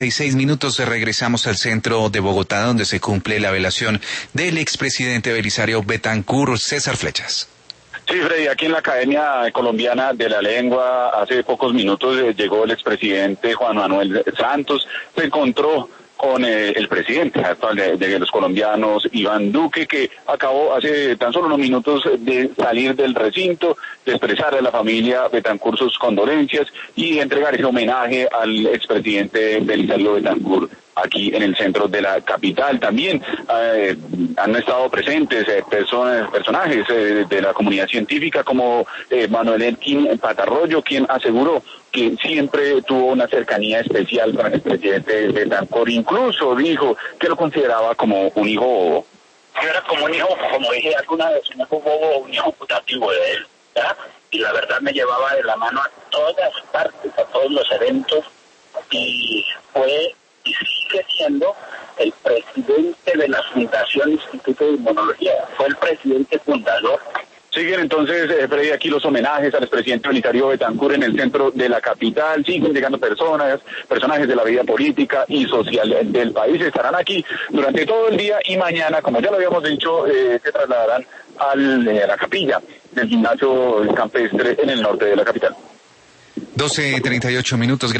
6 minutos regresamos al centro de Bogotá, donde se cumple la velación del expresidente Belisario Betancur. César Flechas. Sí, Freddy, aquí en la Academia Colombiana de la Lengua, hace pocos minutos llegó el expresidente Juan Manuel Santos, se encontró con el presidente actual de los colombianos, Iván Duque, que acabó hace tan solo unos minutos de salir del recinto, de expresar a la familia Betancur sus condolencias y entregar ese homenaje al expresidente Belisario Betancur aquí en el centro de la capital. También han estado presentes personajes de la comunidad científica como Manuel Elkin Patarroyo, quien aseguró que siempre tuvo una cercanía especial con el presidente Betancur. Incluso dijo que lo consideraba como un hijo bobo. Era como un hijo, como dije alguna vez, un hijo bobo, un hijo putativo de él, ¿ya? Y la verdad me llevaba de la mano a todas partes, a todos los eventos, y fue y sigue siendo el presidente de la Fundación Instituto de Inmunología, fue el presidente fundador. Siguen entonces, Freddy, aquí los homenajes al expresidente Belisario Betancur en el centro de la capital. Siguen llegando personajes de la vida política y social del país. Estarán aquí durante todo el día y mañana, como ya lo habíamos dicho, se trasladarán a la capilla del gimnasio campestre en el norte de la capital. 12:38 minutos.